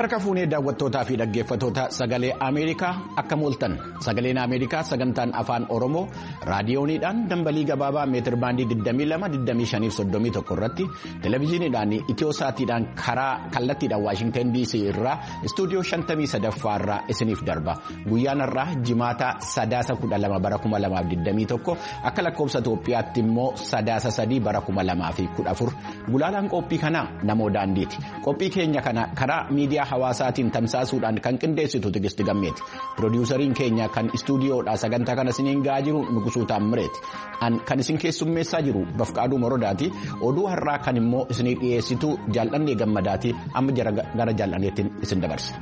Harka fuunee daawwattootaa fi dhaggeeffattoota sagalee Ameerikaa akka mooltan sagaleen Ameerikaa sagantaan afaan Oromoo raadiyooniidhaan dambalii gabaabaa meetir baandii 22-25-31 irratti televezyiiniidhaan Itiyosaatiidhaan karaa kallattiidhaan Waashingtan DC irraa istuudiyoo 53ffaa irraa isiniif darba guyyaan irraa jimaata sadaasa 12 bara 2021 akka lakkoofsa Itoophiyaatti immoo sadaasa 3 bara 2014 gulaalaan qophii kanaa namoo daandiiti qophii keenya kana karaa miidiyaa hawaasaatiin tamsaasuudhaan kan qindeessitu Tigisti Gammeeti. Piroodyuusariin keenya kan istuudiyoodhaa sagantaa kana isiniin gahaa jiru Nuqusuu Taammireeti. Kan isin keessummeessaa jiru Bafqaaduu Morodaati. Oduu har'aa kan immoo isinii dhiyeessitu Jaallannee Gammadaati. Amma gara Jaallanneettiin isin dabarsa.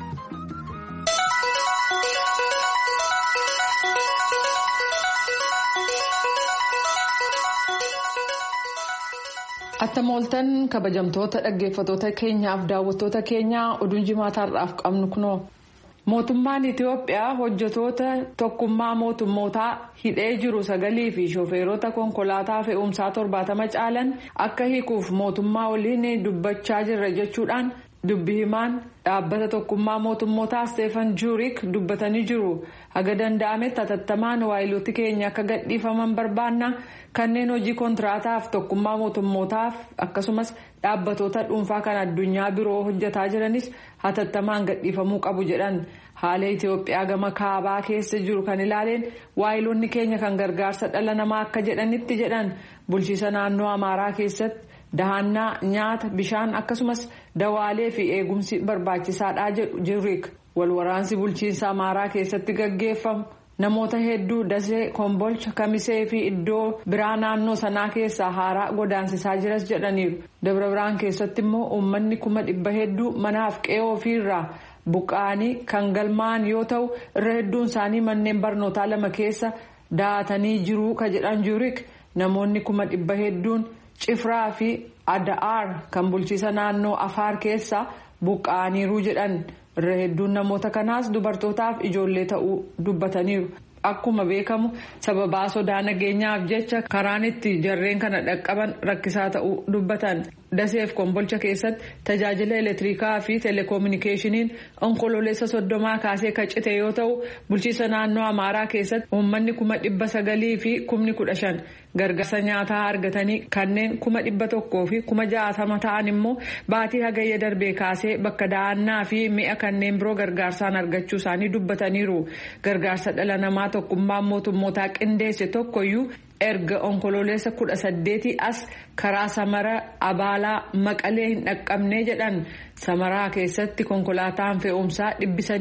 Akka mooltan kabajamtoota dhaggeeffattoota keenyaaf daawwattoota keenyaa oduun jimaataarraaf qabnu kunoo mootummaan Itiyoophiyaa hojjetoota tokkummaa mootummootaa hidhee jiru 9 fi shofeerota konkolaataa fe'umsaa 70 caalan akka hiikuuf mootummaa waliin dubbachaa jirra jechuudhaan dubbi himaan dhaabbata tokkummaa mootummootaa Steefan Juurik dubbatanii jiru. Haga danda'ametti hatattamaan waayilooti keenya akka gadhiifaman barbaanna kanneen hojii kontiraataaf tokkummaa mootummootaaf akkasumas dhaabbatoota dhuunfaa kan addunyaa biroo hojjetaa jiranis hatattamaan gadhiifamuu qabu jedhan. Haala Itiyoophiyaa gama kaabaa keessa jiru kan ilaaleen waayiloonni keenya kan gargaarsa dhala namaa akka jedhanitti jedhan bulchiisa naannoo Amaaraa keessatti dahannaa nyaata bishaan akkasumas dawaalee fi eegumsi barbaachisaadha jedhu Juurik. Walwaraansi bulchiinsa Amaaraa keessatti gaggeeffamu namoota hedduu Dasee, Kombolcha, Kamisee fi iddoo biraa naannoo sanaa keessaa haaraa godaansisaa jiras jedhaniiru. Dabra Biraan keessatti immoo uummanni 100,000 hedduu manaaf qe'ee ofiirraa buqqa'anii kan galmaa'an yoo ta'u irra hedduun isaanii manneen barnootaa 2 keessa daatanii jiru ka jedhan Juurik. Namoonni 100,000 hedduun Cifraa fi Ada'aar kan bulchiisa naannoo Afaar keessa buqqa'aniiru jedhan. Irra hedduun namoota kanaas dubartootaaf ijoollee ta'uu dubbataniiru. Akkuma beekamu sababaa sodaa nageenyaaf jecha karaan itti jarreen kana dhaqqaban rakkisaa ta'uu dubbatan. Daseef Kombolcha keessatti tajaajila elektirikaa fi telekominikeeshiniin onkololeessa 30 kaasee kan cite yoo ta'u bulchiisa naannoo Amaaraa keessatti uummanni 900,000 fi 15,000 gargaarsa nyaataa argatanii kanneen 100,000 fi 60,000 ta'an immoo baatii hagayya darbee kaasee bakka da'annaa fi mi'a kanneen biroo gargaarsaan argachuu isaanii dubbataniiru. Gargaarsa dhala namaa tokkummaan mootummootaa qindeesse tokkoyyuu erga onkololeessa 18 as karaa Samara Abaalaa Maqalee hin dhaqqabnee jedhan. Samaraa keessatti konkolaataan fe'umsaa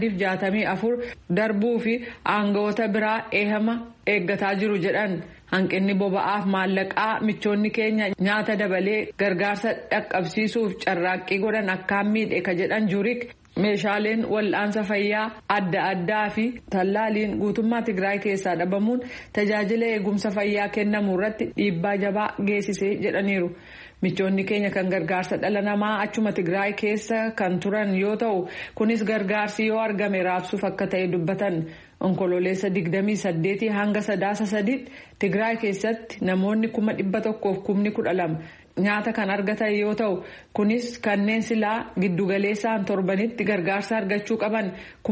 364 darbuu fi aangawoota biraa eehama eeggataa jiru jedhan. Hanqinni boba'aaf maallaqaa michoonni keenya nyaata dabalee gargaarsa dhaqqabsiisuuf carraaqqii godhan akkaan miidhe ka jedhan Juurik. Meeshaaleen wal'aansa fayyaa adda addaa fi tallaaliin guutummaa Tigraay keessaa dhabamuun tajaajila eegumsa fayyaa kennamu irratti dhiibbaa jabaa geessisee jedhaniiru. Michoonni keenya kan gargaarsa dhala namaa achuma Tigraay keessa kan turan yoo ta'u kunis gargaarsi yoo argame raabsuuf akka ta'e dubbatan. Onkololeessa 28 hanga sadaasa 3 Tigraay keessatti namoonni 112,012 nyaata kan argatan yoo ta'u kunis kanneen silaa giddugaleessaan torbanitti gargaarsa argachuu qaban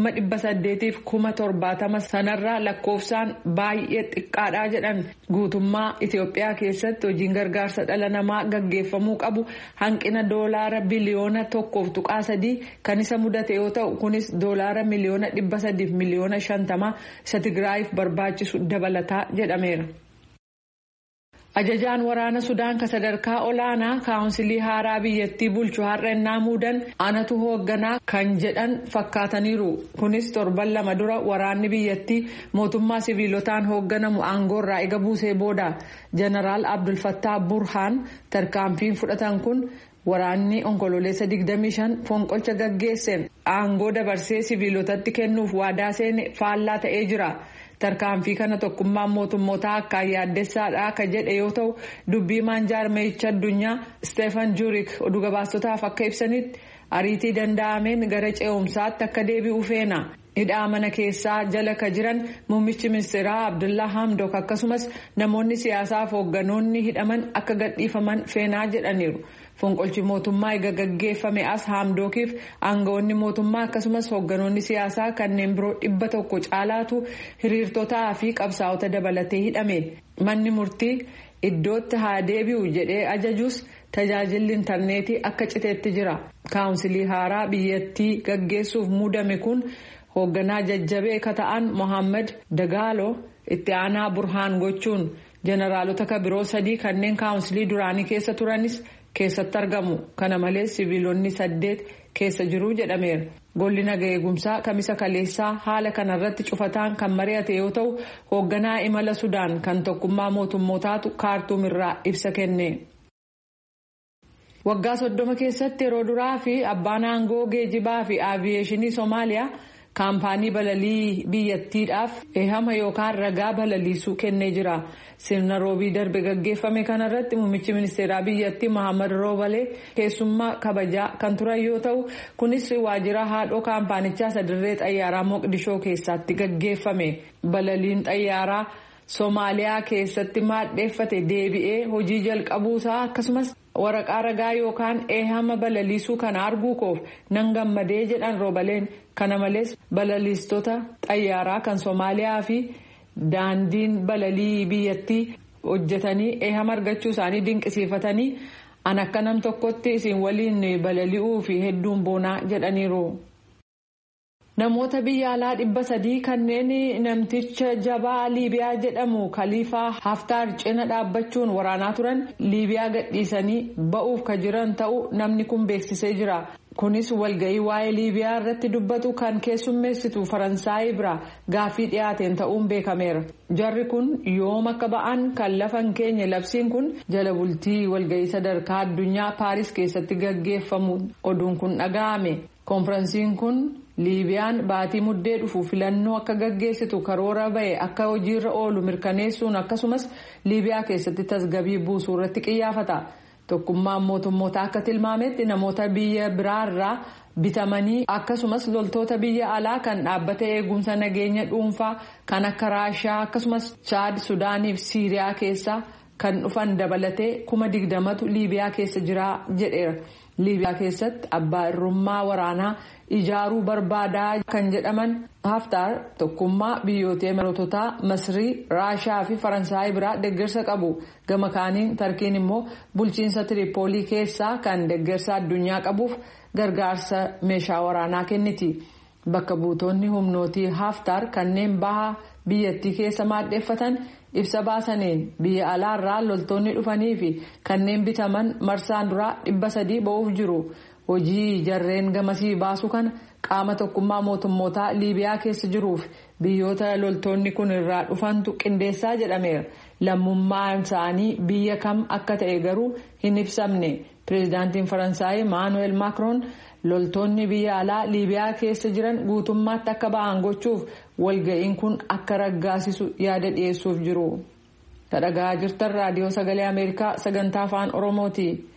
870,070 sanarraa lakkoofsaan baay'ee xiqqaadhaa jedhan. Guutummaa Itiyoophiyaa keessatti hojiin gargaarsa dhala namaa gaggeeffamuu qabu hanqina doolaara biliyoona 1.3 kan isa mudate yoo ta'u kunis doolaara miliyoona 300 miliyoona 50 isa Tigraayiif barbaachisu dabalataa jedhameera. Ajajaan waraana Sudaan ka sadarkaa olaanaa kaawunsilii haaraa biyyattii bulchu har'a ennaa muudan anatu hoogganaa kan jedhan fakkaataniiru. Kunis torban 2 dura waraanni biyyattii mootummaa siviilotaan hoogganamu aangoorraa ega buusee booda. Jeneraal Abdul Fattah Burhaan tarkaanfiin fudhatan kun waraanni onkololeessa 25 fonqolcha gaggeesseen aangoo dabarsee siviilotatti kennuuf waadaa seene faallaa ta'ee jira. Tarkaanfii kana tokkummaan mootummootaa akka yaaddessaadha ka jedhe yoo ta'u dubbii jaarmayicha addunyaa Steefan Juurik oduu gabaastotaaf akka ibsanitti ariitii danda'ameen gara ce'umsaatti akka deebi'u feena. hidhaa mana keessaa jala ka jiran muummichi ministeeraa Abdullaa Hamdok akkasumas namoonni siyaasaaf hoogganoonni hidhaman akka gadhiifaman feenaa jedhaniiru. Fonqolchi mootummaa eega gaggeeffame as Hamdokiif aangawoonni mootummaa akkasumas hoogganoonni siyaasaa kanneen biroo 100 caalaatu hiriirtotaa fi qabsaa'ota dabalatee hidhame. Manni murtii iddootti haa deebi'u jedhee ajajuus tajaajilli intarneetii akka citeetti jira. Kaawunsilii haaraa biyyattii gaggeessuuf muudame kun hoogganaa jajjabee ka ta'an Mohaammed Dagaalo itti aanaa Burhaan gochuun jeneraalota ka biroo 3 kanneen kaawunsilii duraanii keessa turanis keessatti argamu. Kana malees siviilonni 8 keessa jiru jedhameera. Golli nagaa eegumsaa kamisa kaleessaa haala kanarratti cufataan kan mari'ate yoo ta'u hoogganaa imala Sudaan kan tokkummaa mootummootaatu Kaartuum irraa ibsa kenne. Waggaa 30 keessatti yeroo duraa fi abbaan aangoo geejibaa fi aaviyeeshinii Soomaaliyaa kaampaanii balalii biyyattiidhaaf eehama yookaan ragaa balaliisuu kennee jira. Sirna roobii darbe gaggeeffame kanarratti muummichi ministeeraa biyyattii Mohaammed Roobalee keessummaa kabajaa kan turan yoo ta'u kunis waajjira haadhoo kaampaanichaa sadarree xayyaaraa Moqdishoo keessatti gaggeeffame. Balaliin xayyaaraa Soomaaliyaa keessatti maadheeffate deebi'ee hojii jalqabuusaa akkasumas waraqaa ragaa yookaan eehama balaliisuu kana arguu koof nan gammadee jedhan Roobaleen. Kana malees balaliistota xayyaaraa kan Soomaaliyaa fi daandiin balalii biyyattii hojjetanii eehama argachuu isaanii dinqisiifatanii an akka nam tokkotti isin waliin balali'uu fi hedduun boonaa jedhaniiru. Namoota biyya alaa 300 kanneen namticha jabaa Liibiyaa jedhamu Khaliifaa Haftaar cina dhaabbachuun waraanaa turan Liibiyaa gadhiisanii ba'uuf ka jiran ta'uu namni kun beeksisee jira. Kunis walga'ii waa'ee Liibiyaa irratti dubbatu kan keessummeessitu Faransaay bira gaaffii dhiyaateen ta'uun beekameera. Jarri kun yoom akka ba'an kan lafa hin keenye labsiin kun jala bultii walga'ii sadarkaa addunyaa Paaris keessatti gaggeeffamu oduun kun dhaga'ame. Konferansiin kun Liibiyaan baatii muddee dhufu filannoo akka gaggeessitu karoora ba'e akka hojiirra oolu mirkaneessuun akkasumas Liibiyaa keessatti tasgabbii buusuu irratti xiyyeeffata. Tokkummaan mootummoota akka tilmaametti namoota biyya biraarraa bitamanii akkasumas loltoota biyya alaa kan dhaabbata eegumsa nageenya dhuunfaa kan akka Raashiyaa akkasumas Chaad, Sudaanii fi Siiriyaa keessaa kan dhufan dabalatee 20,000tu Liibiyaa keessa jira jedheera. Liibiyaa keessatti abbaa irrummaa waraanaa ijaaruu barbaadaa kan jedhaman Haftaar tokkummaa biyyoota Imaarootaa, Masrii, Raashiyaa fi Faransaay biraa deeggarsa qabu. Gama kaaniin Tarkiin immoo bulchiinsa Tiripoolii keessaa kan deeggarsa addunyaa qabuuf gargaarsa meeshaa waraanaa kenniti. Bakka buutonni humnootii Haftaar kanneen baha biyyattii keessa maadheeffatan ibsa baasaniin biyya alaarraa loltoonni dhufanii fi kanneen bitaman marsaan duraa 300 ba'uuf jiru. Hojii jarreen gamasii baasu kana qaama tokkummaa mootummootaa Liibiyaa keessa jiruuf biyyoota loltoonni kun irraa dhufantu qindeessaa jedhameera. Lammummaan isaanii biyya kam akka ta'e garuu hin ibsamne. Pireezidaantiin Faransaay Emmanuel Macron loltoonni biyya alaa Liibiyaa keessa jiran guutummaatti akka ba'an gochuuf walga'iin kun akka raggaasisu yaada dhiyeessuuf jiru. Dhaggeeffachaa jirtan raadiyoo sagalee Ameerikaa sagantaa afaan Oromooti.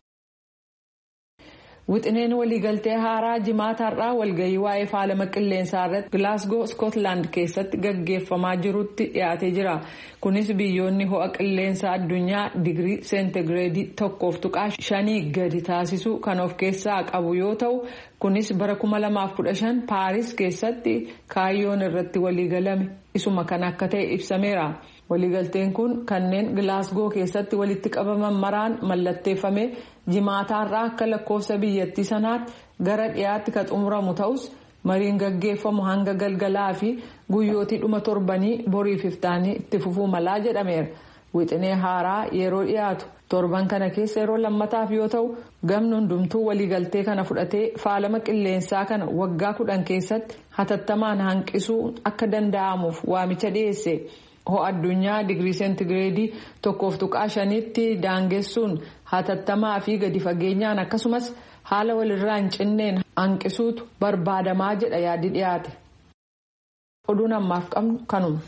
Wixineen waliigaltee haaraa jimaataarraa walga'ii waa'ee faalama qilleensaa irratti Glasgow, Scotland keessatti gaggeeffamaa jirutti dhiyaatee jira. Kunis biyyoonni ho'a qilleensaa addunyaa digirii seentigireedii 1.5 gadi taasisuu kan of keessaa qabu yoo ta'u, kunis bara 2015 Paaris keessatti kaayyoon irratti waliigalame isuma kan akka ta'e ibsameera. Waliigalteen kun kanneen Glasgow keessatti walitti qabaman maraan mallatteeffame jimaataarraa akka lakkoofsa biyyattii sanaatti gara dhiyaatti kan xumuramu ta'us mariin gaggeeffamu hanga galgalaa fi guyyootii dhuma torbanii boriif iftaanii itti fufuu malaa jedhameera. Wixinee haaraa yeroo dhiyaatu torban kana keessa yeroo lammataaf yoo ta'u gamni hundumtuu waliigaltee kana fudhatee faalama qilleensaa kana waggaa 10 keessatti hatattamaan hanqisuu akka danda'amuuf waamicha dhiyeesse. Ho'a addunyaa digirii seentigireedii 1.5tti daangessuun hatattamaa fi gadi fageenyaan akkasumas haala walirraa hin cinneen hanqisuutu barbaadamaa jedha yaadi dhiyaate. Oduun ammaaf qabnu kanuma.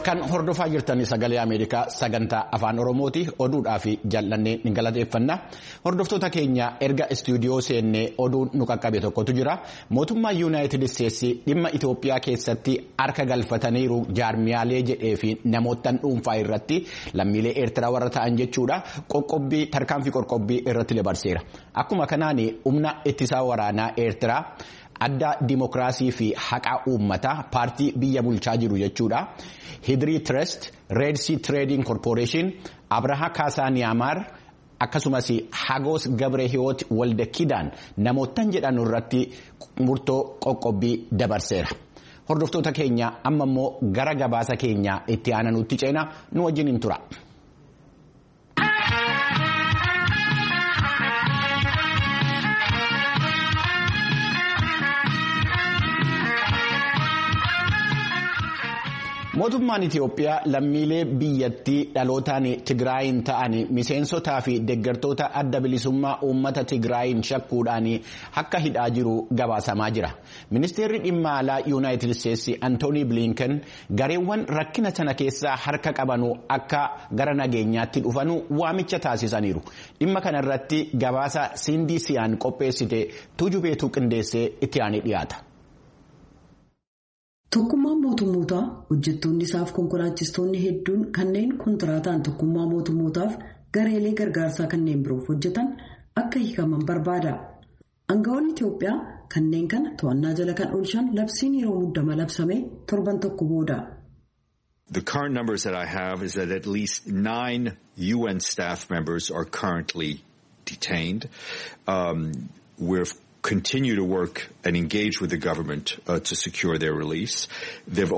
Kan hordofaa jirtan sagalee Ameerikaa sagantaa afaan Oromooti. Oduudhaa fi jaallannee ni galateeffanna. Hordoftoota keenya erga istuudiyoo seennee oduun nu qaqqabe tokkotu jira. Mootummaa Yuunaayitid Isteetsi dhimma Itoophiyaa keessatti harka galfataniiru jaarmiyaalee jedhee fi namoottan dhuunfaa irratti lammiilee Eertiraa warra ta'an jechuudha. Tarkaanfii qoqqobbii irratti dabarseera. Akkuma kanaan humna ittisaa waraanaa Eertiraa adda dimokiraasii fi haqaa uummataa paartii biyya bulchaa jiru jechuudha. Hidrii Trust, Red Sea Trading Corporation, Abraha Kaasaaniyaamaar akkasumas Hagos Gabrehiwoot Walda Kidaan namootan jedhan irratti murtoo qoqqobbii dabarseera. Hordoftoota keenya amma immoo gara gabaasa keenya itti aananutti ceena nu wajjin tura. Mootummaan Itoophiyaa lammiilee biyyattii dhalootaan Tigraayin ta'an miseensotaa fi deeggartoota adda bilisummaa uummata Tigraayin shakkuudhaan akka hidhaa jiru gabaasamaa jira. Ministeerri dhimma alaa Yuunaayitid Isteetsi Antoonii Bilinken gareewwan rakkina sana keessaa harka qabanu akka gara nageenyaatti dhufanu waamicha taasisaniiru. Dhimma kanarratti gabaasa Sindii Siyaan qopheessite Tujubeetu qindeessee itti aanee dhiyaata. Tokkummaan mootummootaa hojjettoonni isaaf konkolaachistoonni hedduun kanneen kontiraataan tokkummaa mootummootaaf gareelee gargaarsaa kanneen biroof hojjetan akka hiikaman barbaada. Aangawoonni Itoophiyaa kanneen kana to'annaa jala kan oolchan labsiin yeroo muddama labsame torban tokko booda. The current numbers that I have is that at least 9 UN staff members are currently detained. We've continue to work and engage with the government to secure their release. We've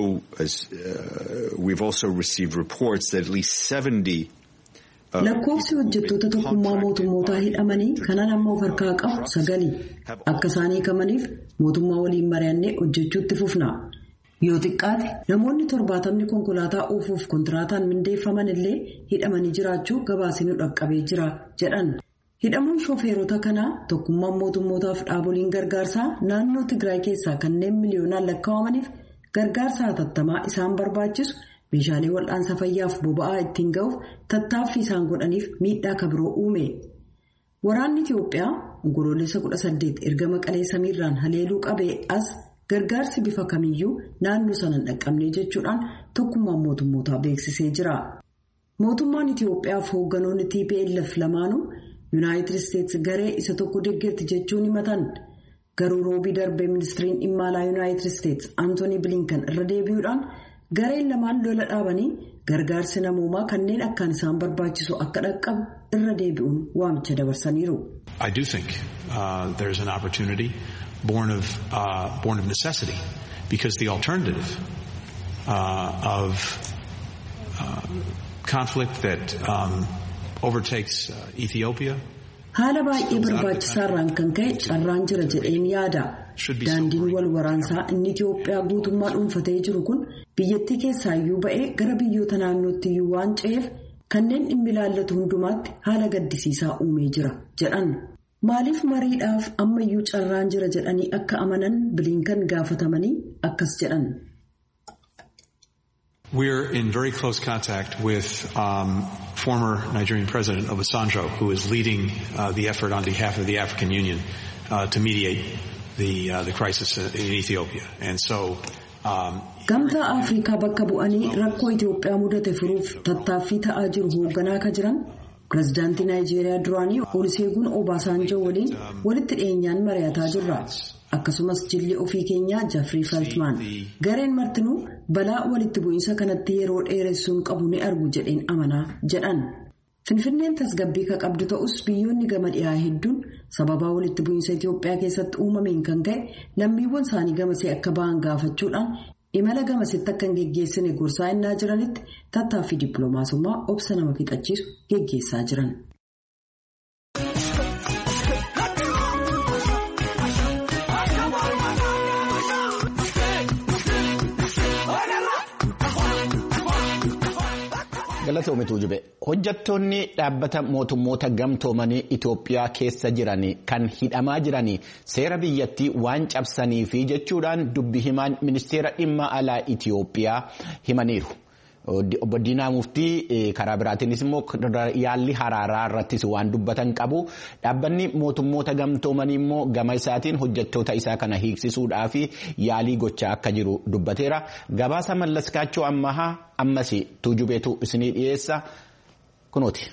also received reports that at least 70 lakkoofsi hojjettoota tokkummaa mootummootaa hidhamanii kanaan amma of harkaa qabu 9 akka isaan hiikamaniif mootummaa waliin mari'annee hojjechuutti fufna. Yoo xiqqaate namoonni 70 konkolaataa oofuuf kontiraataan mindeeffaman illee hidhamanii jiraachuu gabaasni dhaqqabee jira jedhan. Hidhamuun shofeerota kanaa tokkummaan mootummootaaf dhaaboliin gargaarsaa naannoo Tigraay keessaa kanneen miliyoonaan lakkaa'amaniif gargaarsa hatattamaa isaan barbaachisu meeshaalee wal'aansa fayyaaf boba'aa ittiin ga'uuf tattaaffii isaan godhaniif miidhaa kabiroo uume. Waraanni Itoophiyaa onkoloolessa 18 erga Maqalee samiirraan haleeluu qabee as gargaarsi bifa kamiyyuu naannoo sana hin dhaqqabne jechuudhaan tokkummaan mootummootaa beeksisee jira. Mootummaan Itoophiyaaf hoogganoonni TPLF lamaanuu Yuunaayitid Isteetsi garee isa tokko deeggarti jechuun himatan. Garuu roobii darbee ministiriin dhimma alaa Yuunaayitid Isteetsi Antoonii Bilinken irra deebi'uudhaan gareen lamaan lola dhaabanii gargaarsi namoomaa kanneen akkaan isaan barbaachisu akka dhaqqabu irra deebi'uun waamicha dabarsaniiru. I do think there is an opportunity born of necessity because the alternative of conflict that overtakes Ethiopia. Haala baay'ee barbaachisaarraan kan ka'e carraan jira jedheen yaada. Daandiin wal waraansaa inni Itoophiyaa guutummaa dhuunfatee jiru kun biyyattii keessaayyuu ba'ee gara biyyoota naannootti iyyuu waan ce'eef kanneen dhimmi ilaallatu hundumaatti haala gaddisiisaa uumee jira jedhan. Maaliif mariidhaaf ammayyuu carraan jira jedhanii akka amanan Bilinken gaafatamanii akkas jedhan. We're in very close contact with former Nigerian President Obasanjo, who is leading the effort on behalf of the African Union to mediate the crisis in Ethiopia. And so Gamtaa Afrikaa bakka bu'anii rakkoo Itoophiyaa mudate furuuf tattaaffii ta'aa jiru hoogganaa akka jiran pirezidaantii Naayijeeriyaa duraanii Olusegun Obasanjo waliin walitti dhiyeenyaan mari'ataa jirra. Akkasumas jilli ofii keenyaa Jeffrey Feltman gareen martinuu balaa walitti bu'iinsa kanatti yeroo dheeressuun qabu ni argu jedheen amanaa jedhan. Finfinneen tasgabbii ka qabdu ta'us biyyoonni gama dhiyaa hedduun sababaa walitti bu'iinsa Itoophiyaa keessatti uumameen kan ka'e lammiiwwan isaanii gamasee akka ba'an gaafachuudhaan imala gamasitti akka hin geggeessine gorsaa innaa jiranitti tattaaffii dippiloomaasummaa obsa nama fixachiisu geggeessaa jiran. Galatoomii Tuujube hojjettoonni dhaabbata mootummoota gamtoomanii Itoophiyaa keessa jiran kan hidhamaa jiran seera biyyattii waan cabsaniifi jechuudhaan dubbi himaan ministeera dhimma alaa Itoophiyaa himaniiru. Obbo Diinaa Muftii karaa biraatiinis immoo yaalli haraaraa irrattis waan dubbatan qabu. Dhaabbanni mootummoota gamtoomanii immoo gama isaatiin hojjettoota isaa kana hiiksisuudhaaf yaalii gochaa akka jiru dubbateera. Gabaasa Mallaskaachoo ammas Tuujubeetu isinii dhiyeessa kunooti.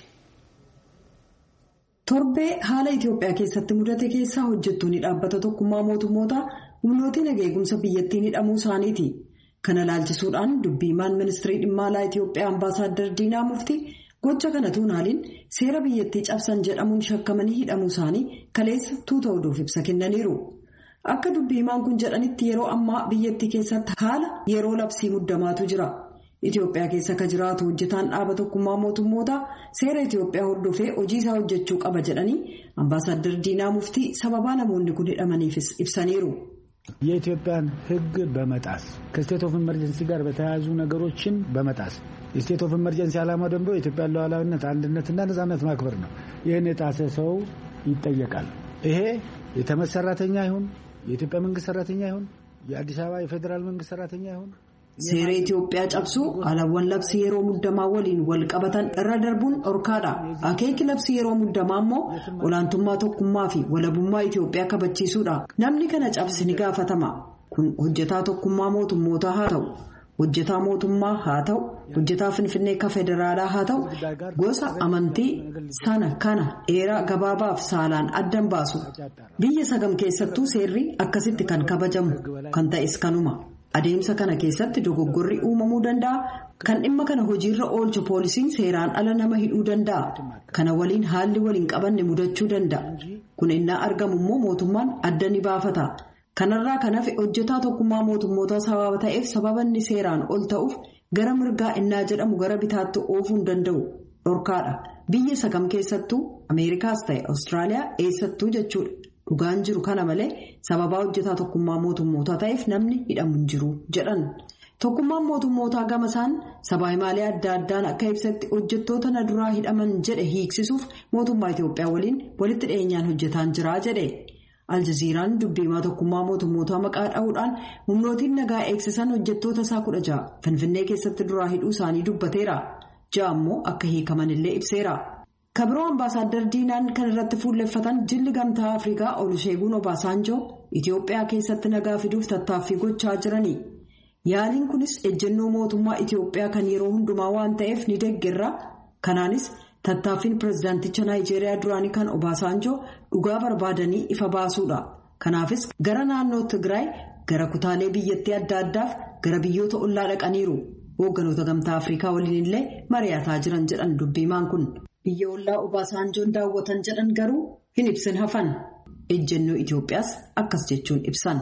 Torbee haala Itoophiyaa keessatti mudate keessaa hojjettoonni dhaabbata tokkummaa mootummoota humnootiin eegumsa biyyattiin hidhamuu isaaniiti. Kana laalchisuudhaan dubbi himaan ministeera dhimma alaa Itoophiyaa Ambaasaadder Diinaa Muftii gocha kana tuunaaliin seera biyyattii cabsan jedhamuun shakkamanii hidhamuu isaanii kaleessa tuuta oduuf ibsa kennaniiru. Akka dubbi himaan kun jedhanitti yeroo ammaa biyyattii keessatti haala yeroo labsii muddamaatu jira. Itoophiyaa keessa akka jiraatu hojjetaan dhaaba tokkummaa mootummoota seera Itoophiyaa hordofee hojii isaa hojjechuu qaba jedhanii Ambaasaadder Diinaa Muftii sababaa namoonni kun hidhamaniifis ibsaniiru. የኢትዮጵያን ሕግ በመጣስ ከስቴት ኦፍ ኢመርጀንሲ ጋር በተያያዙ ነገሮችን በመጣስ የስቴት ኦፍ ኢመርጀንሲ ዓላማ ደግሞ የኢትዮጵያን ሉዓላዊነት አንድነትና ነጻነት ማክበር ነው። ይሄን የጣሰ ሰው ይጠየቃል። ይሄ የተመድ ሰራተኛ ይሁን የኢትዮጵያ መንግስት ሰራተኛ ይሁን የአዲስ አበባ የፌደራል መንግስት ሰራተኛ ይሁን seera Itoophiyaa cabsuu alawwan labsii yeroo muddamaa waliin wal qabatan irra darbuun dhorkaadha. Akeeki labsii yeroo muddamaa immoo olaantummaa tokkummaa fi walabummaa Itoophiyaa kabachiisuudha. Namni kana cabse ni gaafatama. Kun hojjetaa tokkummaa mootummootaa haa ta'u, hojjetaa mootummaa haa ta'u, hojjetaa finfinnee ka federaalaa haa ta'u, gosa amantii sana kana dheeraa gabaabaaf saalaan addan baasu. Biyya sagam keessattuu seerri akkasitti kan kabajamu kan ta'es kanuma. Adeemsa kana keessatti dogoggorri uumamuu danda'a. Kan dhimma kana hojiirra oolchu poolisiin seeraan ala nama hidhuu danda'a. Kana waliin haalli waliin qabanne mudachuu danda'a. Kun innaa argamu immoo mootummaan adda ni baafata. Kanarraa kan hafe hojjetaa tokkummaa mootummootaa sababa ta'eef sababanni seeraan ol ta'uuf gara mirgaa innaa jedhamu gara bitaatti oofuu hin danda'u. Dhorkaadha. Biyya sagam keessattuu Ameerikaas ta'e Awustiraaliyaa eessattuu jechuudha. Dhugaan jiru kana malee sababaa hojjetaa tokkummaa mootummootaa ta'eef namni hidhamu hin jiru jedhan. Tokkummaan mootummootaa gamasaan sabaa himaalee adda addaan akka ibsatti hojjettoota na duraa hidhaman jedhe hiiksisuuf mootummaa Itoophiyaa waliin walitti dhiyeenyaan hojjetaan jira jedhe. Aljaziiraan dubbiimaa tokkummaa mootummootaa maqaa dha'uudhaan humnootiin nagaa eegsisan hojjettoota isaa 16 Finfinnee keessatti duraa hidhuu isaanii dubbateera. 6 immoo akka hiikaman illee ibseera. Kabiroo Ambaasaadder Diinaan kan irratti fuulleffatan jilli gamtaa Afrikaa Oluseegun Obaasanjoo Itoophiyaa keessatti nagaa fiduuf tattaaffii gochaa jirani. Yaaliin kunis ejjennoo mootummaa Itoophiyaa kan yeroo hundumaa waan ta'eef ni deeggarra. Kanaanis tattaaffiin pirezidaanticha Naayijeeriyaa duraanii kan Obaasanjoo dhugaa barbaadanii ifa baasuudha. Kanaafis gara naannoo Tigraay gara kutaalee biyyattii adda addaaf gara biyyoota ollaa dhaqaniiru. Hoogganoota gamtaa Afrikaa waliin illee mari'ataa jiran jedhan dubbiimaan kun. Biyya ollaa Obaasanjoon daawwatan jedhan garuu hin ibsin hafan. Ejjennoo Itoophiyaas akkas jechuun ibsan.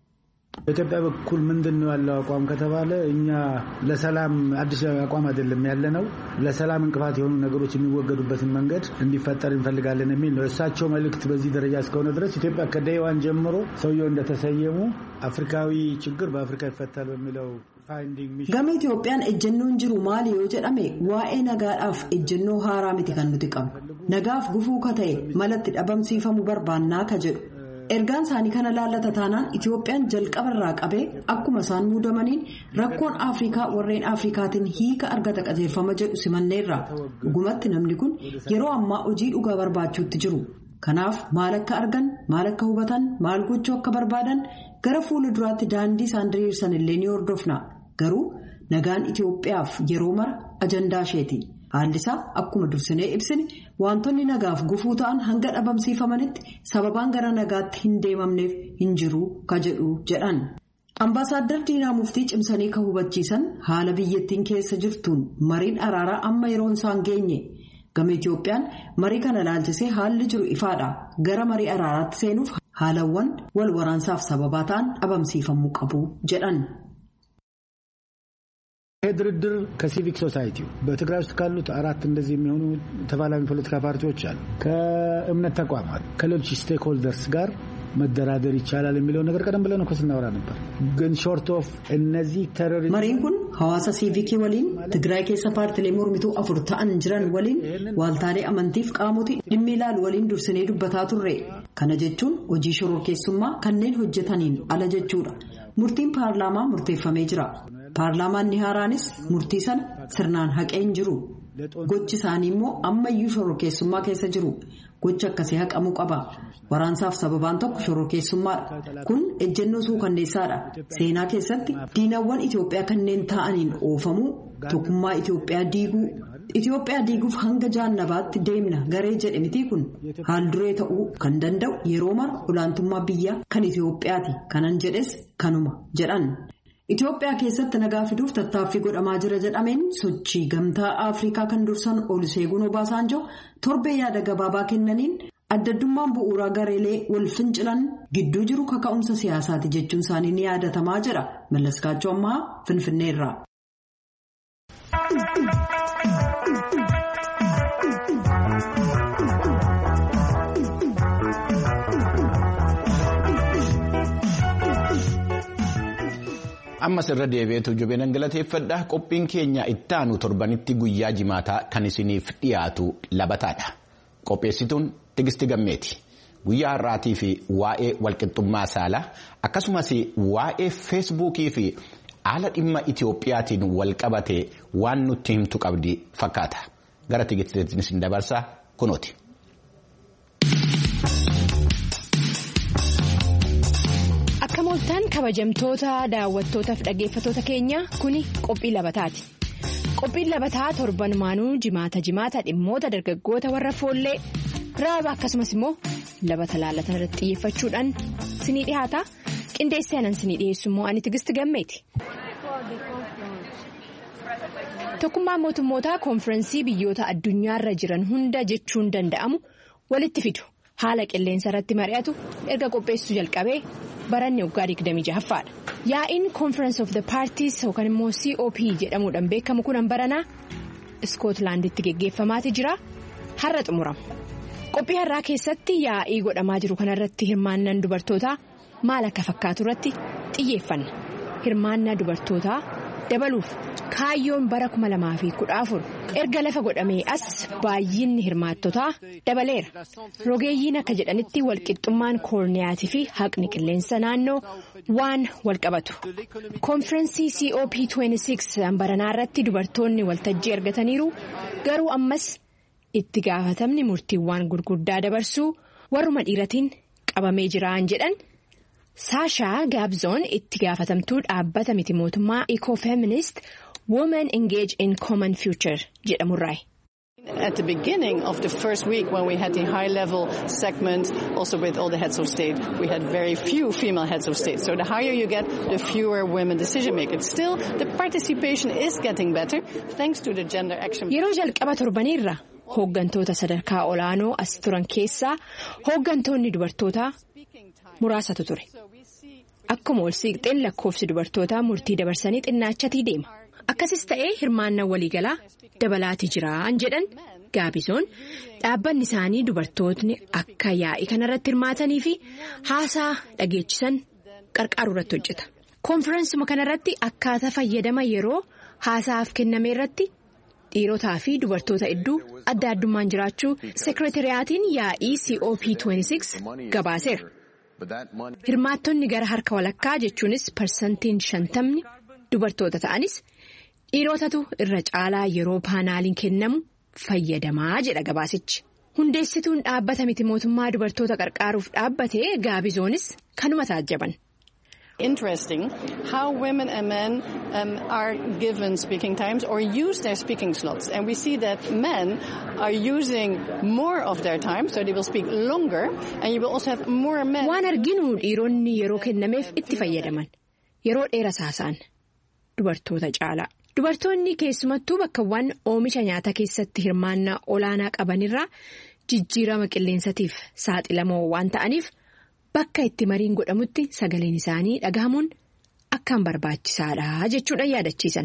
በኢትዮጵያ በኩል ምንድነው ያለው አቋም ከተባለ እኛ ለሰላም አዲስ አቋም አይደለም ያለነው ለሰላም እንቅፋት የሆኑ ነገሮች የሚወገዱበትን መንገድ እንዲፈጠር እንፈልጋለን የሚል ነው። እሳቸው መልእክት በዚህ ደረጃ እስከሆነ ድረስ ኢትዮጵያ ከደይዋን ጀምሮ ሰውየው እንደተሰየሙ አፍሪካዊ ችግር በአፍሪካ ይፈታል በሚለው Gama Itoophiyaan ejjennoon jiru maali yoo jedhame waa'ee nagaadhaaf ejjennoo haaraa miti kan nuti qabnu. Nagaaf gufuu ka ta'e malatti dhabamsiifamuu barbaannaa ka jedhu. Ergaan isaanii kana laallata taanaan Itoophiyaan jalqabarraa qabee akkuma isaan muudamaniin rakkoon Afrikaa warreen Afrikaatiin hiika argata qajeelfama jedhu simanneerra. Dhugumatti namni kun yeroo ammaa hojii dhugaa barbaachuutti jiru. Kanaaf maal akka argan, maal akka hubatan, maal gochuu akka barbaadan gara fuula duraatti daandii isaan diriirsan illee ni hordofna. Garuu nagaan Itoophiyaaf yeroo mara ajandaa isheeti. Haalli isaa akkuma dursinee ibsine wantoonni nagaaf gufuu ta'an hanga dhabamsiifamanitti sababaan gara nagaatti hin deemamneef hin jiru ka jedhu jedhan. Ambaasaadder Diinaa Muftii cimsanii ka hubachiisan haala biyyattiin keessa jirtuun mariin araaraa amma yeroon isaan geenye. Gama Itoophiyaan marii kana laalchisee haalli jiru ifaadha. Gara marii araaraatti seenuuf haalawwan wal waraansaaf sababaa ta'an dhabamsiifamuu qabu jedhan. ድርድር ከሲቪክ ሶሳይቲው በትግራይ ውስጥ ካሉት 4 እንደዚህ የሚሆኑ ተፋላሚ ፖለቲካ ፓርቲዎች አሉ። ከእምነት ተቋማት ከሌሎች ስቴክሆልደርስ ጋር መደራደር ይቻላል የሚለው ነገር ቀደም ብለን እኮ ስናወራ ነበር። ግን ሾርት ኦፍ እነዚህ ቴሮሪስት mariin kun hawaasa siivikii waliin Tigraay keessa paartilee mormituu 4 ta'an jiran waliin waaltaalee amantiif qaamoti dhimmi ilaalu waliin dursinee dubbataa turre. Kana jechuun hojii shororkeessummaa kanneen hojjetaniin ala jechuudha. Murtiin paarlaamaa murteeffamee jira. Paarlaamaan ni haaraanis murtii sana sirnaan haqeen jiru. Gochi isaanii immoo ammayyuu shororkeessummaa keessa jiru. Gochi akkasii haqamuu qaba. Waraansaaf sababaan tokko shororkeessummaadha. Kun ejjennoo suukanneessaadha. Seenaa keessatti diinawwan Itoophiyaa kanneen ta'aniin oofamuu tokkummaa Itoophiyaa diiguuf hanga jaannabaatti deemna garee jedhe miti kun haal duree ta'uu kan danda'u yeroo mara olaantummaa biyyaa kan Itoophiyaati. Kanan jedhes kanuma jedhan. Itoophiyaa keessatti nagaa fiduuf tattaaffii godhamaa jira jedhameen sochii gamtaa Afrikaa kan dursan Oluseegun Obaasanjoo torbee yaada gabaabaa kennaniin addaddummaan bu'uuraa gareelee wal fincilan gidduu jiru kaka'umsa siyaasaati jechuun isaanii ni yaadatamaa jira. Mallaskaachoo ammaa Finfinneerraa. Ammas irra deebi'eetu jubeen galateeffadha. Qophiin keenya ittaanu torbanitti guyyaa jimaataa kan isiniif dhiyaatu labataadha. Qopheessituun Tigisti Gammeeti. Guyyaa har'aatii fi waa'ee walqixxummaa saalaa akkasumas waa'ee feesbuukii fi haala dhimma Itoophiyaatiin wal qabate waan nutti himtu qabdi fakkaata. Gara Tigistiitiin isin dabarsaa kunooti. Kamooltaan kabajamtoota daawwattootaaf dhaggeeffattoota keenya kuni qophii labataati. Qophiin labataa torbanumaanuu jimaata dhimmoota dargaggoota warra foollee raaba akkasumas immoo labata laalatan irratti xiyyeeffachuudhaan sinii dhiyaata. Qindeessee anan sinii dhiyeessu immoo ani Tigisti Gammeeti. Tokkummaan mootummootaa koonfirensii biyyoota addunyaarra jiran hunda jechuun danda'amu walitti fidu. Haala qilleensa irratti mari'atu erga qopheessuu jalqabee baranni waggaa 26ffaadha. Yaa'iin Conference of the Parties yookaan immoo COP jedhamuudhaan beekamu kun baranaa Iskootlaanditti geggeeffamaati jira. Har'a xumurama. Qophii har'aa keessatti yaa'ii godhamaa jiru kanarratti hirmaannaan dubartootaa maal akka fakkaatu irratti xiyyeeffanna. Hirmaannaa dubartootaa dabaluuf kaayyoon bara 2014 erga lafa godhamee as baay'inni hirmaattotaa dabaleera. Rogeeyyiin akka jedhanitti walqixxummaan koorniyaatii fi haqni qilleensa naannoo waan wal qabatu. Konfirensii COP26 baranaa irratti dubartoonni waltajjii argataniiru garuu ammas itti gaafatamni murtiiwwan gurguddaa dabarsuu warruma dhiiratiin qabamee jiraan jedhan. Saashaa Gaabzoon itti gaafatamtuu dhaabbata miti mootummaa Ecofeminist Women Engage in Common Future jedhamurraayi. At the beginning of the first week when we had the high-level segment, also with all the heads of state, we had very few female heads of state. So the higher you get, the fewer women decision makers. Still, the participation is getting better thanks to the gender action. Yeroo jalqaba torbaniirra hooggantoota sadarkaa olaanoo as turan keessaa hooggantoonni dubartootaa muraasatu ture. Akkuma ol siiqxeen lakkoofsi dubartootaa murtii dabarsanii xinnaachatii deema. Akkasis ta'ee hirmaannaa waliigalaa dabalaatii jiraan jedhan Gaabizoon dhaabbanni isaanii dubartootni akka yaa'ii kanarratti hirmaatanii fi haasaa dhageechisan qarqaaru irratti hojjeta. Koonfirensuma kanarratti akkaataa fayyadama yeroo haasaaf kenname irratti dhiirotaa fi dubartoota hedduu adda addummaan jiraachuu seekreeteriyaatiin yaa'ii COP26 gabaaseera. Hirmaattonni gara harka walakkaa jechuunis parsantiin 50 dubartoota ta'anis dhiirotatu irra caalaa yeroo paanaaliin kennamu fayyadamaa jedha gabaasichi. Hundeessituun dhaabbata miti mootummaa dubartoota qarqaaruuf dhaabbate Gaabizoonis kanuma taajjaban. Interesting how women and men are given speaking times or use their speaking slots, and we see that men are using more of their time, so they will speak longer, and you will also have more men. Waan arginu dhiironni yeroo kennameef itti fayyadaman yeroo dheeraa haasa'an dubartoota caalaa. Dubartoonni keessumattuu bakkawwan oomisha nyaataa keessatti hirmaannaa olaanaa qabanirraa jijjiirama qilleensatiif saaxilamoo waan ta'aniif. Bakka itti mariin godhamutti sagaleen isaanii dhagahamuun akkaan barbaachisaadha jechuudhaan yaadachiisan.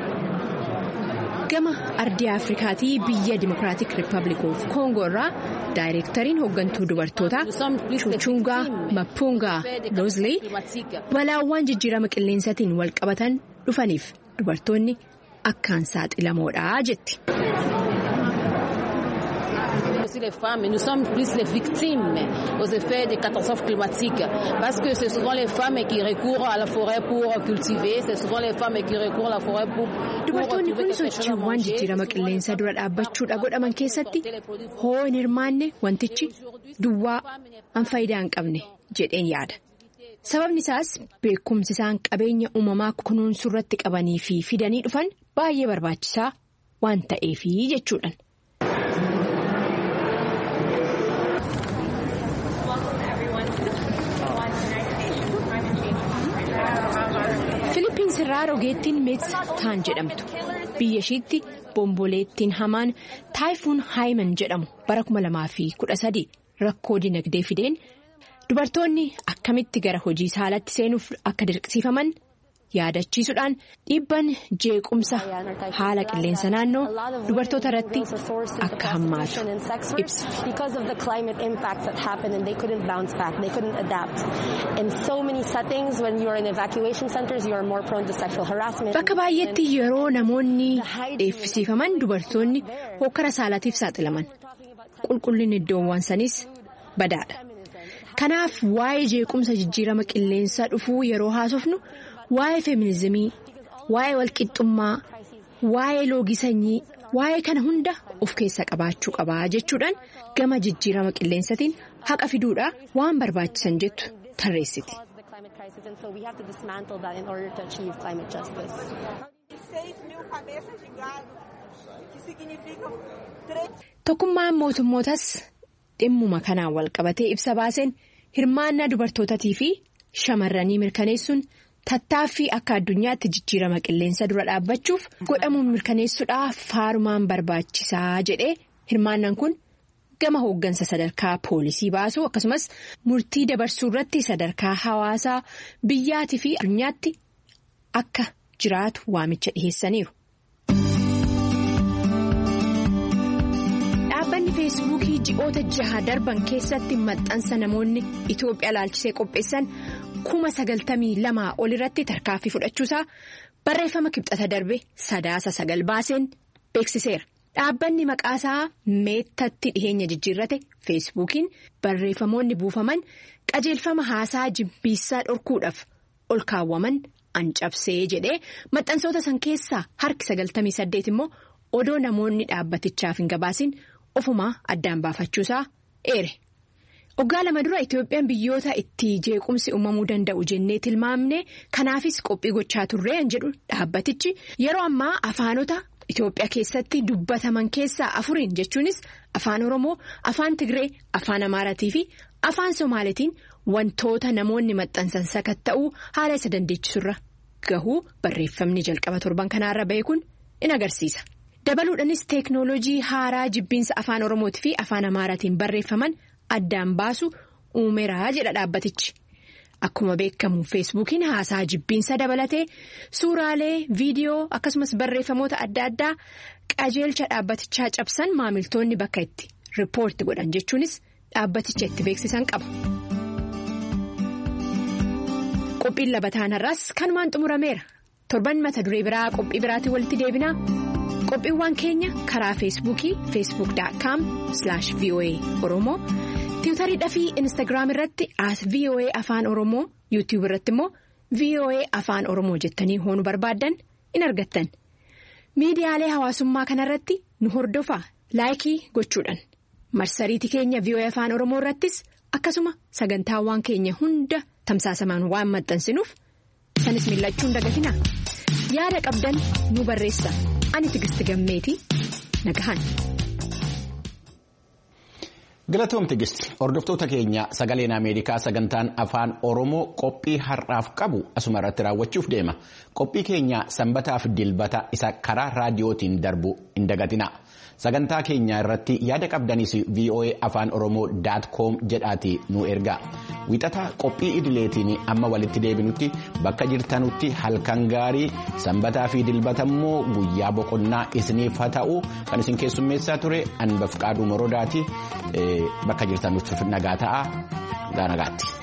Gama ardii Afrikaatii biyya Dimokiraatik Rippaabilik of Koongoo irraa Daayireektariin hooggantuu dubartootaa Chuchungaa Mapungaa Lozlee balaawwan jijjiirama qilleensaatiin wal qabatan dhufaniif dubartoonni akkaan saaxilamoodha jetti. Les femmes, nous sommes plus les victimes aux effets des catastrophes climatiques parce que c'est souvent les femmes qui recourent à la forêt pour cultiver, c'est souvent les femmes qui recourent à la forêt pour dubartoonni kun sochiiwwan jijjiirama qilleensaa dura dhaabbachuudha godhaman keessatti hoo hin hirmaanne wantichi duwwaa an faayidaa hin qabne jedheen yaada. Sababni isaas beekumsi isaan qabeenya uumamaa kunuunsuu irratti qabanii fi fidanii dhufan baay'ee barbaachisaa waan ta'eefi jechuudhaan. Filipiins irraa rogeettiin Meetstaan jedhamtu biyya ishiitti bomboleettiin hamaan Taayifuun Haayiman jedhamu bara 2013 rakkoo dinagdee fideen dubartoonni akkamitti gara hojii saalatti seenuuf akka dirqisiifaman yaadachiisuudhaan dhiibban jeequmsa haala qilleensa naannoo dubartoota irratti akka hammaatu ibsa. Bakka baay'eetti yeroo namoonni dheeffisiifaman dubartoonni hokkara saalaatiif saaxilaman qulqullinni iddoowwan sanis badaadha. Kanaaf waa'ee jeequmsa jijjiirama qilleensaa dhufuu yeroo haasofnu waa'ee feminizimii, waa'ee walqixxummaa, waa'ee loogii sanyii, waa'ee kana hunda of keessa qabaachuu qabaa jechuudhaan gama jijjiirama qilleensaatiin haqa fiduudhaa waan barbaachisan jettu tarreessiti. Tokkummaan mootummootas dhimmuma kanaan wal qabatee ibsa baaseen hirmaannaa dubartootaatii fi shamarranii mirkaneessuun tattaaffii akka addunyaatti jijjiirama qilleensa dura dhaabbachuuf godhamuun mirkaneessuudhaaf faarumaan barbaachisaa jedhee hirmaannaan kun gama hooggansa sadarkaa poolisii baasuu akkasumas murtii dabarsuu irratti sadarkaa hawaasaa biyyaatii fi addunyaatti akka jiraatu waamicha dhiheessaniiru. Dhaabbanni feesbuukii ji'oota 6 darban keessatti maxxansa namoonni Itoophiyaa ilaalchisee qopheessan 92,000 ol irratti tarkaanfii fudhachuusaa barreeffama kibxata darbe 9 baaseen beeksiseera. Dhaabbanni maqaasaa meettatti dhiheenya jijjiirrate feesbuukiin barreeffamoonni buufaman qajeelfama haasaa jibbiinsaa dhorkuudhaaf ol kaawwaman ancabsee jedhee maxxansoota san keessaa harki 98 immoo odoo namoonni dhaabbatichaaf hin gabaasin ofumaa addaan baafachuusaa eere. Waggaa 2 dura Itoophiyaan biyyoota itti jeequmsi uumamuu danda'u jennee tilmaamne kanaafis qophii gochaa turreen jedhu dhaabbatichi yeroo ammaa afaanota Itoophiyaa keessatti dubbataman keessaa 4 jechuunis afaan Oromoo, afaan Tigree, afaan Amaaraatii fi afaan Somaaliitiin wantoota namoonni maxxansan sakatta'uu haala isa dandeechisurra gahuu barreeffamni jalqaba torban kanaarra ba'e kun in agarsiisa. Dabaluudhaanis teeknooloojii haaraa jibbiinsa afaan Oromootii fi afaan Amaaraatiin barreeffaman addaan baasu uumeraa jedha dhaabbatichi. Akkuma beekamu feesbuukiin haasaa jibbiinsa dabalatee suuraalee, viidiyoo akkasumas barreeffamoota adda addaa qajeelcha dhaabbatichaa cabsan maamiltoonni bakka itti riippoorti godhan jechuunis dhaabbaticha itti beeksisan qaba. Qophiin labataan har'aas kanumaan xumurameera. Torban mata duree biraa qophii biraatiin walitti deebinaa. Qophiiwwan keenya karaa feesbuukii facebook.com/voa oromoo tiwutariidhaa fi instaagiraam irratti @voa afaan oromoo yuutiyuub irratti immoo voa afaan oromoo jettanii hoonuu barbaaddan in argattan. Miidiyaalee hawaasummaa kanarratti nu hordofaa laayikii gochuudhaan marsariitii keenya voa afaan oromoo irrattis akkasuma sagantaawwan keenya hunda tamsaasamaan waan maxxansinuuf sanis miillachuun dagatina yaada qabdan nu barreessa. Ani Tigisti Gammeetii nagahan. Galatoom Tigisti hordoftoota keenya sagaleen Ameerikaa sagantaan afaan Oromoo qophii har'aaf qabu asuma irratti raawwachuuf deema. Qophii keenya sanbataaf dilbata isa karaa raadiyootiin darbu hin dagatina. Sagantaa keenya irratti yaada qabdanis VOA afaan Oromoo.com jedhaati nu ergaa. Wixata qophii idileetiin amma walitti deebinutti bakka jirtanutti halkan gaarii sanbataa fi dilbata immoo guyyaa boqonnaa isiniif haa ta'u kan isin keessummeessaa ture Anbafqaaduu Morodaati. bakka jirtan nutti nagaa ta'a nagaatti.